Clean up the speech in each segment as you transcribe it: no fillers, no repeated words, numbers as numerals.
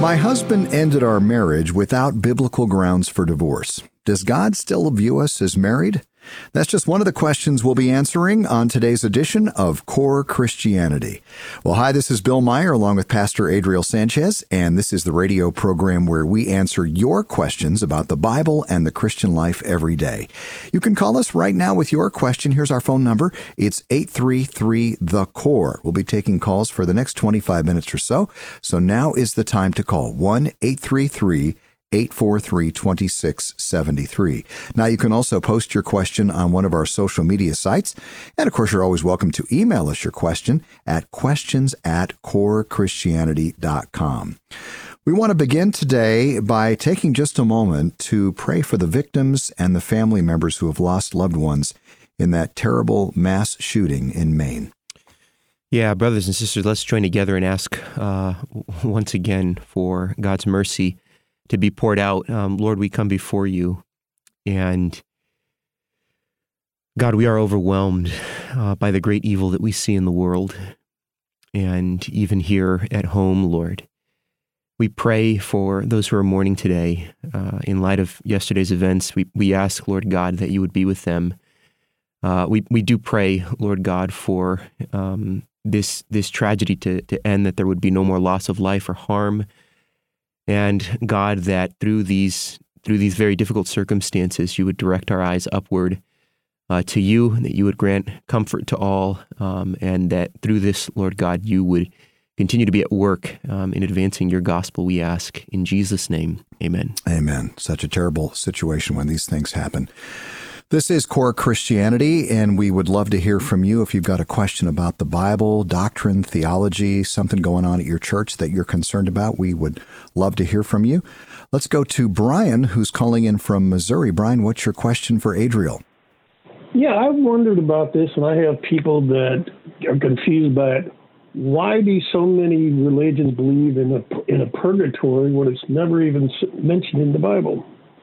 My husband ended our marriage without biblical grounds for divorce. Does God still view us as married? That's just one of the questions we'll be answering on today's edition of Core Christianity. Well, hi, this is Bill Meyer along with Pastor Adriel Sanchez, and this is the radio program where we answer your questions about the Bible and the Christian life every day. You can call us right now with your question. Here's our phone number. It's 833-THE-CORE. We'll be taking calls for the next 25 minutes or so. So now is the time to call 1-833-843-2673. Now, you can also post your question on one of our social media sites. And, of course, you're always welcome to email us your question at questions@corechristianity.com. We want to begin today by taking just a moment to pray for the victims and the family members who have lost loved ones in that terrible mass shooting in Maine. Yeah, brothers and sisters, let's join together and ask once again for God's mercy to be poured out. Lord, we come before you, and God, we are overwhelmed by the great evil that we see in the world, and even here at home, Lord. We pray for those who are mourning today. In light of yesterday's events, we ask, Lord God, that you would be with them. We do pray, Lord God, for this tragedy to end, that there would be no more loss of life or harm. And God, that through these very difficult circumstances, you would direct our eyes upward to you, and that you would grant comfort to all, and that through this, Lord God, you would continue to be at work in advancing your gospel, we ask. In Jesus' name, amen. Amen. Such a terrible situation when these things happen. This is Core Christianity, and we would love to hear from you if you've got a question about the Bible, doctrine, theology, something going on at your church that you're concerned about. We would love to hear from you. Let's go to Brian, who's calling in from Missouri. Brian, what's your question for Adriel? Yeah, I've wondered about this, and I have people that are confused by it. Why do so many religions believe in a purgatory when it's never even mentioned in the Bible?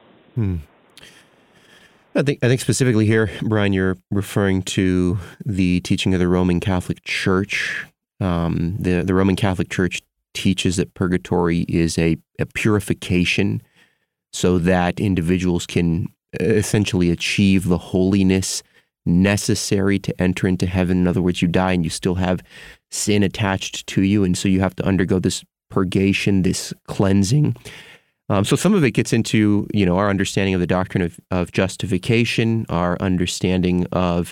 I think specifically here, Brian, you're referring to the teaching of the Roman Catholic Church. The Roman Catholic Church teaches that purgatory is a purification so that individuals can essentially achieve the holiness necessary to enter into heaven. In other words, you die and you still have sin attached to you, and so you have to undergo this purgation, this cleansing. So some of it gets into, our understanding of the doctrine of justification, our understanding of,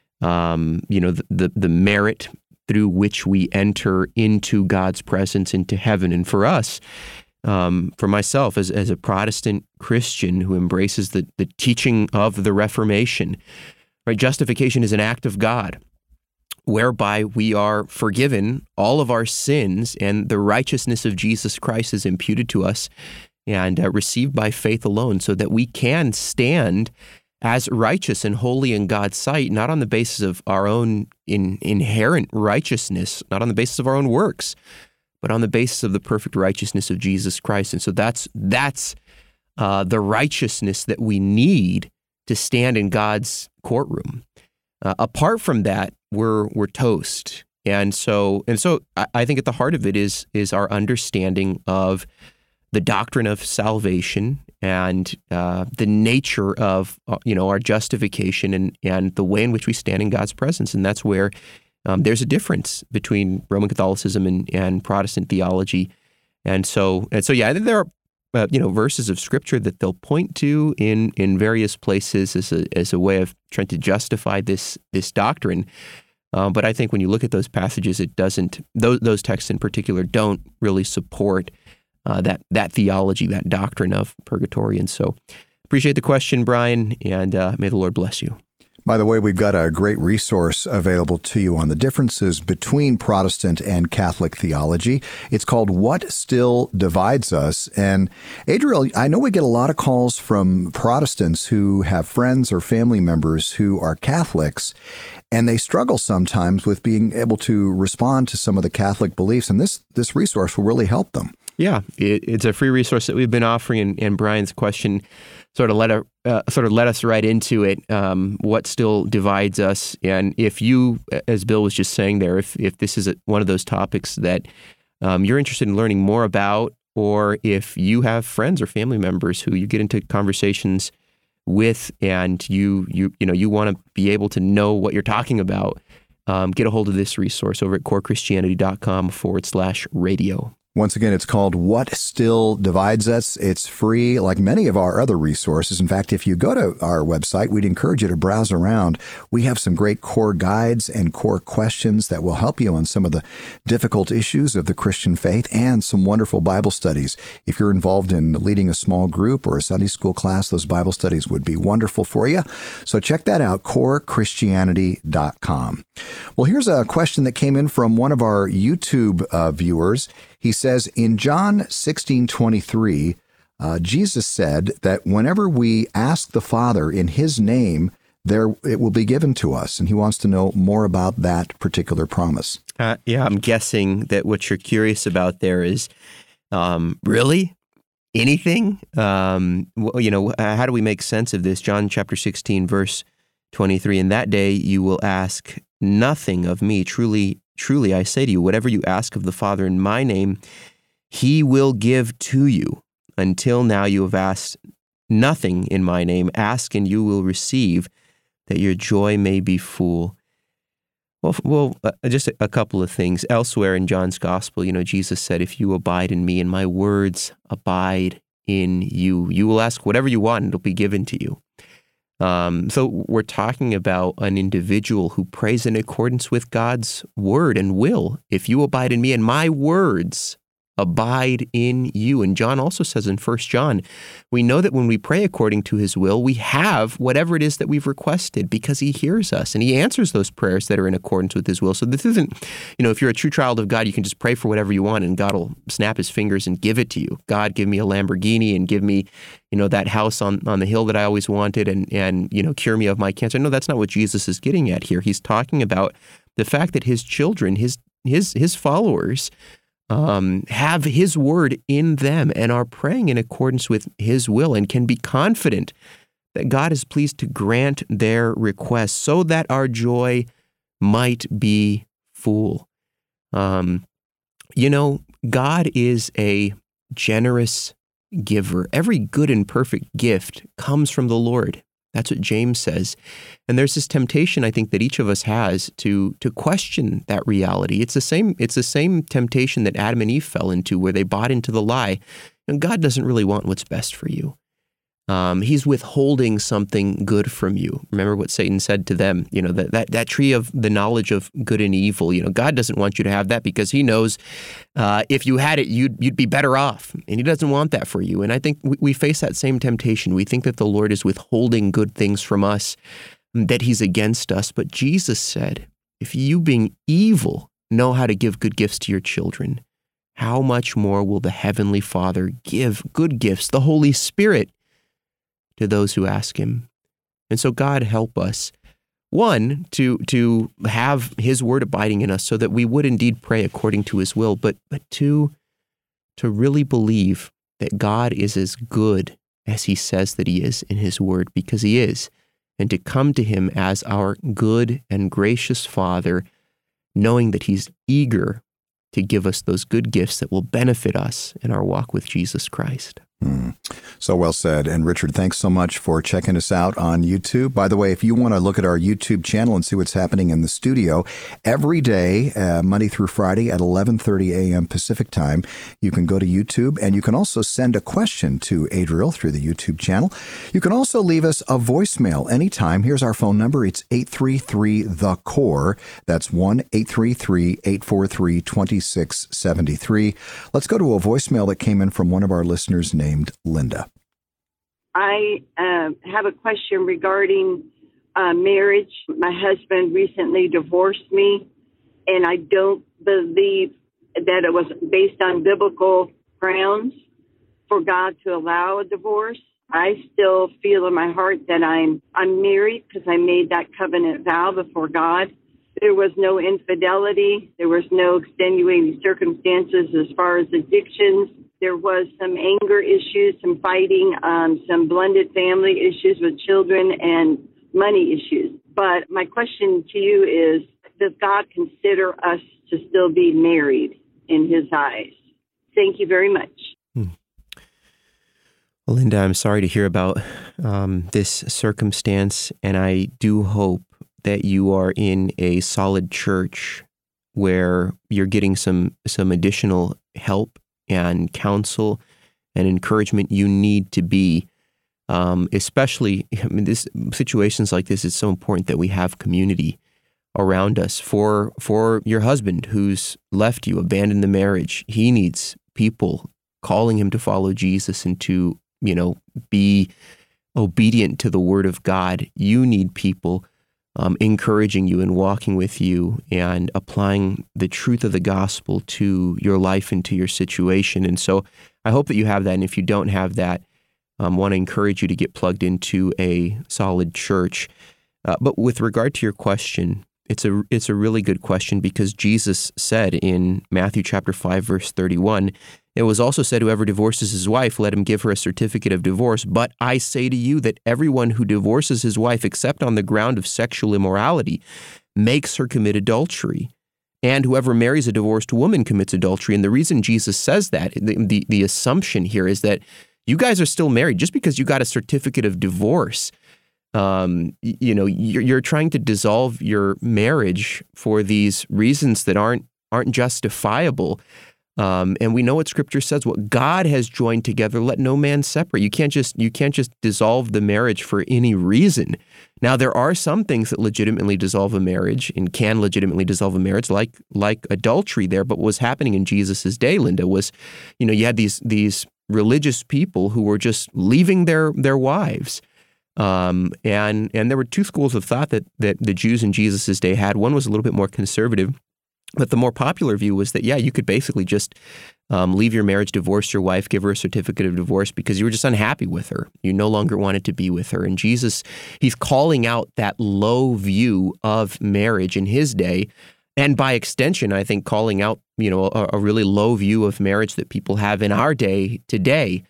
the merit through which we enter into God's presence, into heaven. And for us, for myself, as a Protestant Christian who embraces the teaching of the Reformation, right, justification is an act of God, whereby we are forgiven all of our sins, and the righteousness of Jesus Christ is imputed to us and received by faith alone, so that we can stand as righteous and holy in God's sight, not on the basis of our own inherent righteousness, not on the basis of our own works, but on the basis of the perfect righteousness of Jesus Christ. And so that's the righteousness that we need to stand in God's courtroom. Apart from that, we're toast. And so I think at the heart of it is our understanding of the doctrine of salvation and the nature of our justification and the way in which we stand in God's presence. And that's where there's a difference between Roman Catholicism and Protestant theology. And so yeah, I think there are verses of Scripture that they'll point to in various places as a way of trying to justify this doctrine. But I think when you look at those passages, it doesn't. Those texts in particular don't really support that theology, that doctrine of purgatory. And so appreciate the question, Brian, and may the Lord bless you. By the way, we've got a great resource available to you on the differences between Protestant and Catholic theology. It's called What Still Divides Us. And Adriel, I know we get a lot of calls from Protestants who have friends or family members who are Catholics, and they struggle sometimes with being able to respond to some of the Catholic beliefs. And this resource will really help them. Yeah, it's a free resource that we've been offering, and Brian's question sort of led us right into it. What still divides us? And if you, as Bill was just saying there, if this is one of those topics that you're interested in learning more about, or if you have friends or family members who you get into conversations with, and you want to be able to know what you're talking about, get a hold of this resource over at corechristianity.com/radio. Once again, it's called What Still Divides Us. It's free, like many of our other resources. In fact, if you go to our website, we'd encourage you to browse around. We have some great core guides and core questions that will help you on some of the difficult issues of the Christian faith, and some wonderful Bible studies. If you're involved in leading a small group or a Sunday school class, those Bible studies would be wonderful for you. So check that out, corechristianity.com. Well, here's a question that came in from one of our YouTube viewers. He says, in John 16:23, Jesus said that whenever we ask the Father in his name, it will be given to us. And he wants to know more about that particular promise. Yeah, I'm guessing that what you're curious about there is, really? Anything? How do we make sense of this? John chapter 16, verse 23, in that day you will ask nothing of me. Truly, truly, I say to you, whatever you ask of the Father in my name, he will give to you. Until now you have asked nothing in my name. Ask and you will receive, that your joy may be full. Well, just a couple of things. Elsewhere in John's Gospel, Jesus said, if you abide in me and my words abide in you, you will ask whatever you want and it'll be given to you. So we're talking about an individual who prays in accordance with God's word and will. If you abide in me and my words abide in you. And John also says in 1 John, we know that when we pray according to his will, we have whatever it is that we've requested, because he hears us and he answers those prayers that are in accordance with his will. So this isn't, if you're a true child of God, you can just pray for whatever you want and God will snap his fingers and give it to you. God, give me a Lamborghini and give me, that house on the hill that I always wanted and cure me of my cancer. No, that's not what Jesus is getting at here. He's talking about the fact that his children, his followers, have his word in them and are praying in accordance with his will and can be confident that God is pleased to grant their requests so that our joy might be full. God is a generous giver. Every good and perfect gift comes from the Lord. That's what James says. And there's this temptation, I think, that each of us has to question that reality. It's the same temptation that Adam and Eve fell into, where they bought into the lie. And God doesn't really want what's best for you. He's withholding something good from you. Remember what Satan said to them, that tree of the knowledge of good and evil. God doesn't want you to have that because he knows if you had it, you'd be better off. And he doesn't want that for you. And I think we face that same temptation. We think that the Lord is withholding good things from us, that he's against us. But Jesus said, if you being evil know how to give good gifts to your children, how much more will the Heavenly Father give good gifts, the Holy Spirit, to those who ask him? And so God help us, one, to have his word abiding in us so that we would indeed pray according to his will, but two, to really believe that God is as good as he says that he is in his word, because he is, and to come to him as our good and gracious Father, knowing that he's eager to give us those good gifts that will benefit us in our walk with Jesus Christ. So well said. And Richard, thanks so much for checking us out on YouTube. By the way, if you want to look at our YouTube channel and see what's happening in the studio every day, Monday through Friday at 11:30 a.m. Pacific time, you can go to YouTube, and you can also send a question to Adriel through the YouTube channel. You can also leave us a voicemail anytime. Here's our phone number. It's 833-THE-CORE. That's 1-833-843-2673. Let's go to a voicemail that came in from one of our listeners named Linda. I have a question regarding marriage. My husband recently divorced me, and I don't believe that it was based on biblical grounds for God to allow a divorce. I still feel in my heart that I'm married because I made that covenant vow before God. There was no infidelity. There was no extenuating circumstances as far as addictions. There was some anger issues, some fighting, some blended family issues with children, and money issues. But my question to you is, does God consider us to still be married in his eyes? Thank you very much. Well, Linda, I'm sorry to hear about this circumstance, and I do hope that you are in a solid church where you're getting some additional help and counsel and encouragement you need to be. Especially, situations like this, it's so important that we have community around us. For your husband who's left you, abandoned the marriage, he needs people calling him to follow Jesus and to, be obedient to the Word of God. You need people encouraging you and walking with you and applying the truth of the gospel to your life and to your situation. And so I hope that you have that. And if you don't have that, I want to encourage you to get plugged into a solid church. But with regard to your question, it's a really good question, because Jesus said in Matthew chapter 5, verse 31, it was also said, whoever divorces his wife, let him give her a certificate of divorce. But I say to you that everyone who divorces his wife, except on the ground of sexual immorality, makes her commit adultery. And whoever marries a divorced woman commits adultery. And the reason Jesus says that, the assumption here is that you guys are still married. Just because you got a certificate of divorce, you're trying to dissolve your marriage for these reasons that aren't justifiable. And we know what Scripture says: what God has joined together, let no man separate. You can't just dissolve the marriage for any reason. Now, there are some things that legitimately dissolve a marriage and can legitimately dissolve a marriage, like adultery there. But what was happening in Jesus's day, Linda, was, you had these religious people who were just leaving their wives. And there were two schools of thought that the Jews in Jesus's day had. One was a little bit more conservative, but the more popular view was that, you could basically just leave your marriage, divorce your wife, give her a certificate of divorce because you were just unhappy with her. You no longer wanted to be with her. And Jesus, he's calling out that low view of marriage in his day. And by extension, I think calling out, a really low view of marriage that people have in our day today.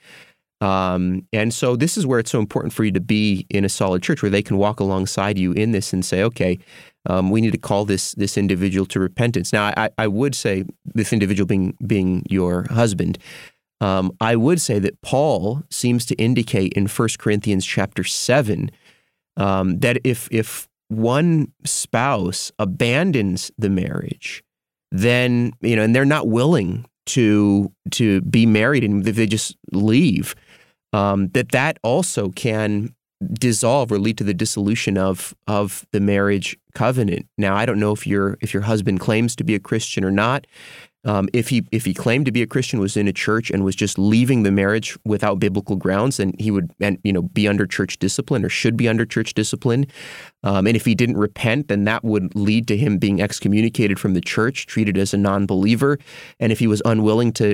And so this is where it's so important for you to be in a solid church where they can walk alongside you in this and say, okay, we need to call this individual to repentance. Now, I would say, this individual being your husband, I would say that Paul seems to indicate in 1 Corinthians chapter 7 that if one spouse abandons the marriage, then, and they're not willing to be married, and if they just leave, that also can dissolve or lead to the dissolution of the marriage covenant. Now, I don't know if your husband claims to be a Christian or not. If he claimed to be a Christian, was in a church, and was just leaving the marriage without biblical grounds, then he would be under church discipline, or should be under church discipline. And if he didn't repent, then that would lead to him being excommunicated from the church, treated as a non-believer. And if he was unwilling to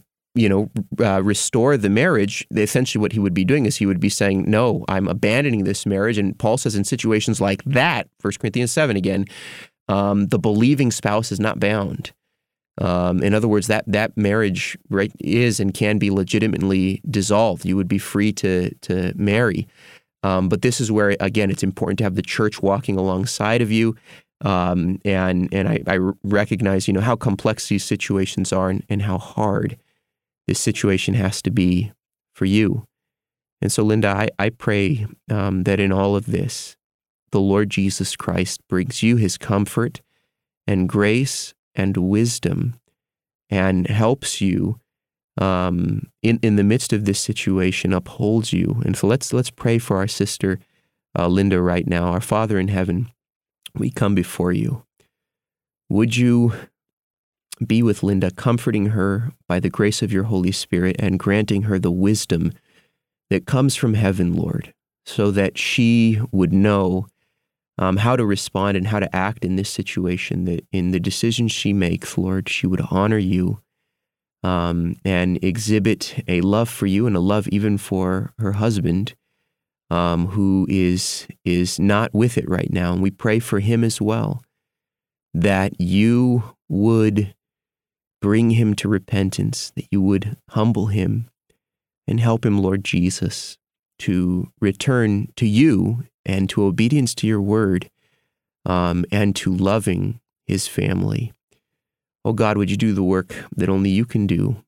restore the marriage, essentially what he would be doing is he would be saying, no, I'm abandoning this marriage. And Paul says in situations like that, 1 Corinthians 7 again, the believing spouse is not bound. In other words, that marriage, right, is and can be legitimately dissolved. You would be free to marry. But this is where, again, it's important to have the church walking alongside of you. And I recognize, how complex these situations are and how hard this situation has to be for you. And so, Linda, I pray that in all of this, the Lord Jesus Christ brings you his comfort and grace and wisdom, and helps you in the midst of this situation, upholds you. And so let's pray for our sister Linda right now. Our Father in heaven, we come before you. Would you be with Linda, comforting her by the grace of your Holy Spirit and granting her the wisdom that comes from heaven, Lord, so that she would know how to respond and how to act in this situation, that in the decisions she makes, Lord, she would honor you and exhibit a love for you and a love even for her husband, who is not with it right now. And we pray for him as well, that you would bring him to repentance, that you would humble him and help him, Lord Jesus, to return to you and to obedience to your word, and to loving his family. Oh God, would you do the work that only you can do?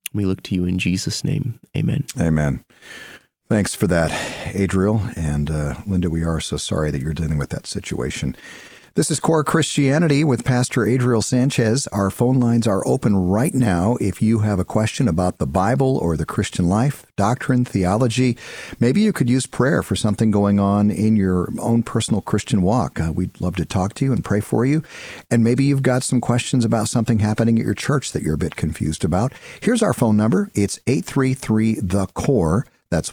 We look to you in Jesus' name. Amen. Amen. Thanks for that, Adriel. And Linda, we are so sorry that you're dealing with that situation. This is Core Christianity with Pastor Adriel Sanchez. Our phone lines are open right now. If you have a question about the Bible or the Christian life, doctrine, theology, maybe you could use prayer for something going on in your own personal Christian walk. We'd love to talk to you and pray for you. And maybe you've got some questions about something happening at your church that you're a bit confused about. Here's our phone number. It's 833-THE-CORE. That's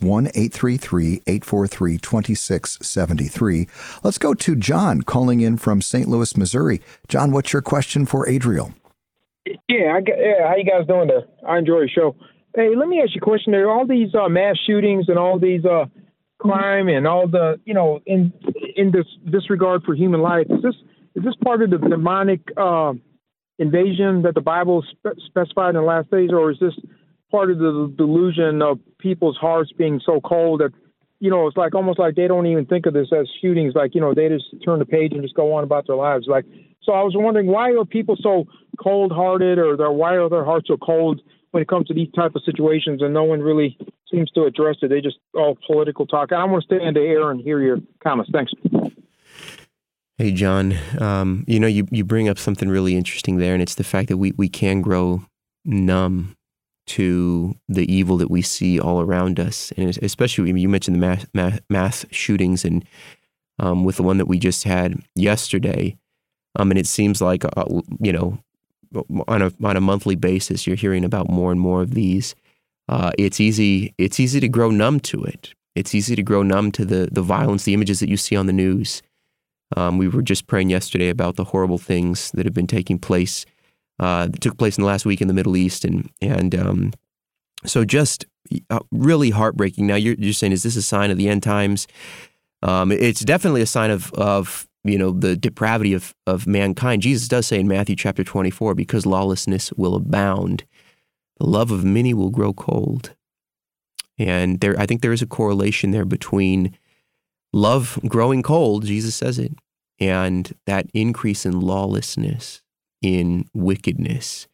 1-833-843-2673. Let's go to John calling in from St. Louis, Missouri. John, what's your question for Adriel? Yeah, how you guys doing there? I enjoy your show. Hey, let me ask you a question. There are all these mass shootings and all these crime and all the, in this disregard for human life. Is this part of the demonic invasion that the Bible specified in the last days, or is this part of the delusion of people's hearts being so cold that, it's like almost like they don't even think of this as shootings. Like, they just turn the page and just go on about their lives. Like, so I was wondering, why are people so cold-hearted, or why are their hearts so cold when it comes to these type of situations, and no one really seems to address it? They just all political talk. I want to stay in the air and hear your comments. Thanks. Hey, John, you bring up something really interesting there, and it's the fact that we can grow numb to the evil that we see all around us. And especially, you mentioned the mass shootings, and with the one that we just had yesterday, and it seems like, on a monthly basis, you're hearing about more and more of these. It's easy to grow numb to it. It's easy to grow numb to the violence, the images that you see on the news. We were just praying yesterday about the horrible things that have been taking place, that took place in the last week in the Middle East, and so just really heartbreaking. Now you're saying, is this a sign of the end times? It's definitely a sign of the depravity of mankind. Jesus does say in Matthew chapter 24, because lawlessness will abound, the love of many will grow cold. And I think there is a correlation there between love growing cold, Jesus says it, and that increase in lawlessness, in wickedness.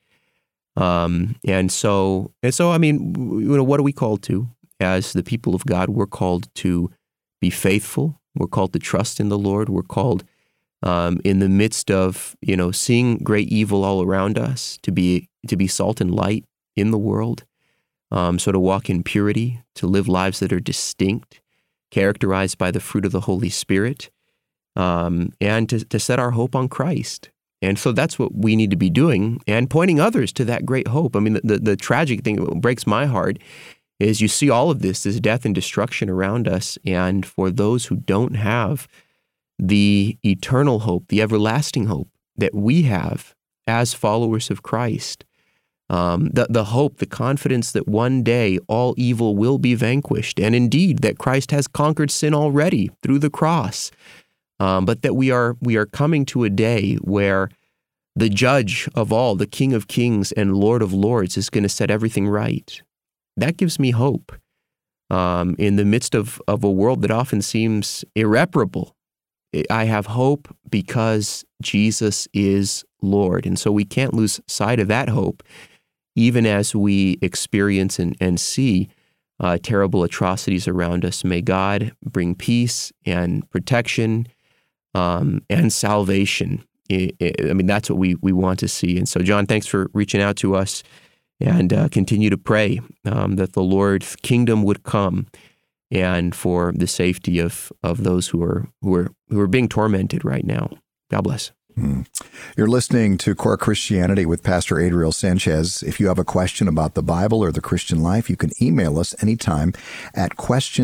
And so, I mean, what are we called to as the people of God? We're called to be faithful. We're called to trust in the Lord. We're called, in the midst of, seeing great evil all around us, to be salt and light in the world. So to walk in purity, to live lives that are distinct, characterized by the fruit of the Holy Spirit, and to set our hope on Christ. And so that's what we need to be doing, and pointing others to that great hope. I mean, the tragic thing that breaks my heart is you see all of this death and destruction around us, and for those who don't have the eternal hope, the everlasting hope that we have as followers of Christ, the hope, the confidence that one day all evil will be vanquished, and indeed that Christ has conquered sin already through the cross. But that we are coming to a day where the judge of all, the King of Kings and Lord of Lords, is going to set everything right. That gives me hope in the midst of a world that often seems irreparable. I have hope because Jesus is Lord. And so we can't lose sight of that hope, even as we experience and see terrible atrocities around us. May God bring peace and protection and salvation. I mean, that's what we want to see. And so, John, thanks for reaching out to us, and continue to pray that the Lord's kingdom would come, and for the safety of those who are being tormented right now. God bless. You're listening to Core Christianity with Pastor Adriel Sanchez. If you have a question about the Bible or the Christian life, you can email us anytime at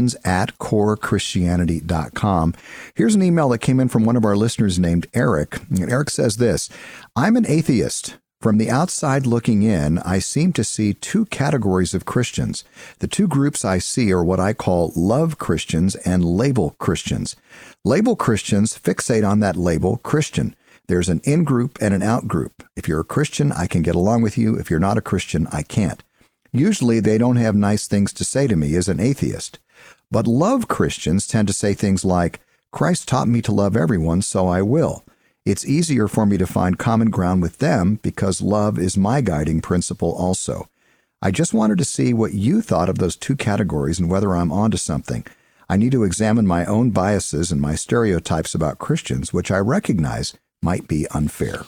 questions@corechristianity.com. Here's an email that came in from one of our listeners named Eric. And Eric says this: I'm an atheist. From the outside looking in, I seem to see two categories of Christians. The two groups I see are what I call love Christians and label Christians. Label Christians fixate on that label Christian. There's an in-group and an out-group. If you're a Christian, I can get along with you. If you're not a Christian, I can't. Usually, they don't have nice things to say to me as an atheist. But love Christians tend to say things like, Christ taught me to love everyone, so I will. It's easier for me to find common ground with them because love is my guiding principle also. I just wanted to see what you thought of those two categories and whether I'm onto something. I need to examine my own biases and my stereotypes about Christians, which I recognize might be unfair.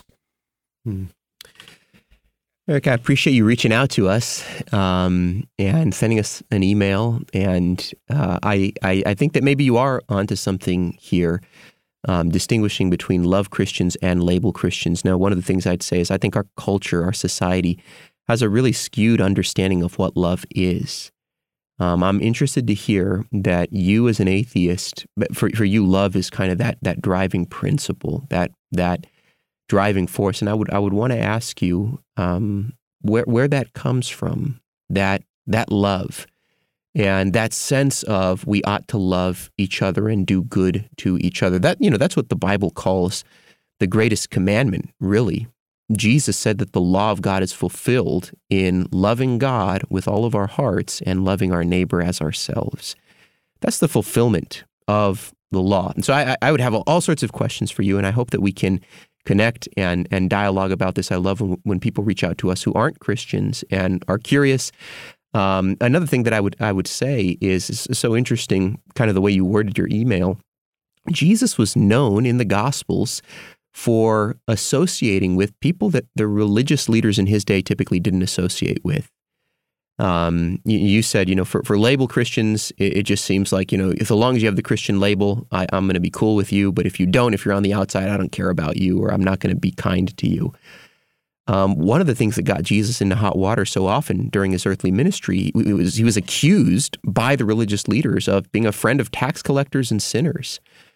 Eric, I appreciate you reaching out to us and sending us an email. And I think that maybe you are onto something here, distinguishing between love Christians and label Christians. Now, one of the things I'd say is I think our culture, our society, has a really skewed understanding of what love is. I'm interested to hear that you as an atheist, for you, love is kind of that driving principle, that driving force. And I would want to ask you where that comes from, that love and that sense of we ought to love each other and do good to each other. That's what the Bible calls the greatest commandment, really. Jesus said that the law of God is fulfilled in loving God with all of our hearts and loving our neighbor as ourselves. That's the fulfillment of the law. And so I would have all sorts of questions for you, and I hope that we can connect and dialogue about this. I love when people reach out to us who aren't Christians and are curious. Another thing that I would say is so interesting, kind of the way you worded your email. Jesus was known in the Gospels for associating with people that the religious leaders in his day typically didn't associate with. You said, for label Christians, it just seems like, as long as you have the Christian label, I'm going to be cool with you. But if you don't, if you're on the outside, I don't care about you, or I'm not going to be kind to you. One of the things that got Jesus into hot water so often during his earthly ministry, he was accused by the religious leaders of being a friend of tax collectors and sinners.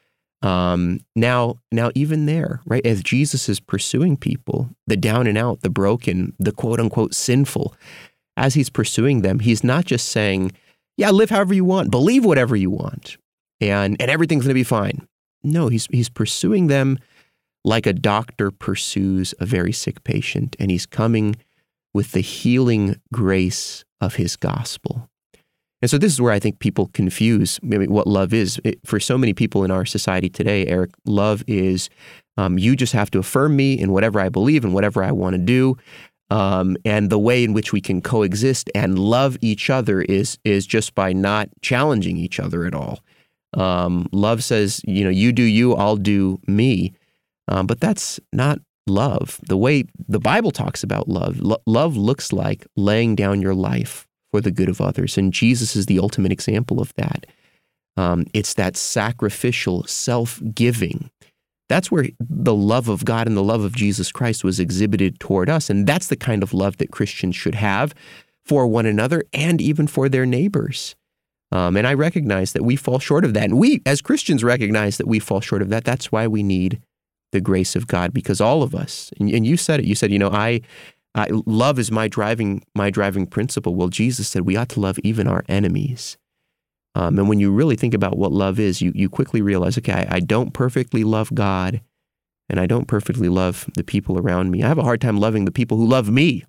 Now even there, right, as Jesus is pursuing people, the down and out, the broken, the quote unquote sinful, as he's pursuing them, he's not just saying, yeah, live however you want, believe whatever you want, and everything's going to be fine. No, he's pursuing them like a doctor pursues a very sick patient, and he's coming with the healing grace of his gospel. And so this is where I think people confuse what love is. For so many people in our society today, Eric, love is you just have to affirm me in whatever I believe and whatever I want to do. And the way in which we can coexist and love each other is just by not challenging each other at all. Love says, you do you, I'll do me. But that's not love. The way the Bible talks about love, love looks like laying down your life for the good of others. And Jesus is the ultimate example of that. It's that sacrificial self-giving. That's where the love of God and the love of Jesus Christ was exhibited toward us. And that's the kind of love that Christians should have for one another and even for their neighbors. And I recognize that we fall short of that. And we, as Christians, recognize that we fall short of that. That's why we need the grace of God, because all of us, and you said it, you said, I love is my driving principle. Well, Jesus said we ought to love even our enemies. And when you really think about what love is, you quickly realize, okay, I don't perfectly love God, and I don't perfectly love the people around me. I have a hard time loving the people who love me,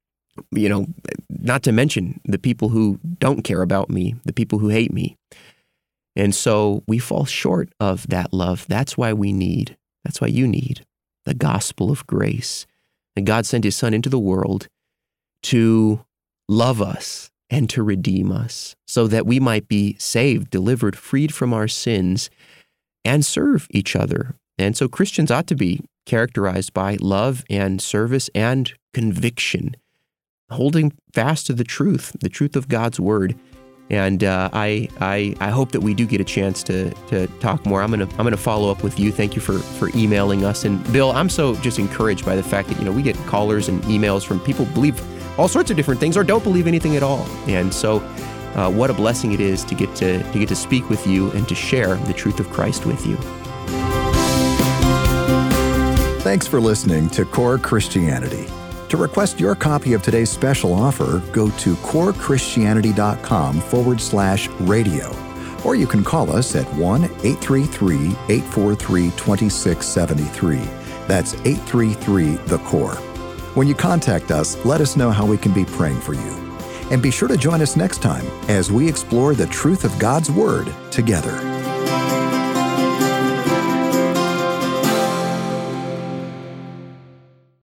not to mention the people who don't care about me, the people who hate me. And so we fall short of that love. That's why you need the gospel of grace. And God sent his Son into the world to love us and to redeem us so that we might be saved, delivered, freed from our sins, and serve each other. And so Christians ought to be characterized by love and service and conviction, holding fast to the truth of God's word. And I hope that we do get a chance to talk more. I'm gonna follow up with you. Thank you for emailing us. And Bill, I'm so just encouraged by the fact that we get callers and emails from people who believe all sorts of different things or don't believe anything at all. And so, what a blessing it is to get to speak with you and to share the truth of Christ with you. Thanks for listening to Core Christianity. To request your copy of today's special offer, go to corechrstianity.com/radio, or you can call us at 1-833-843-2673. That's 833-THE-CORE. When you contact us, let us know how we can be praying for you. And be sure to join us next time as we explore the truth of God's Word together.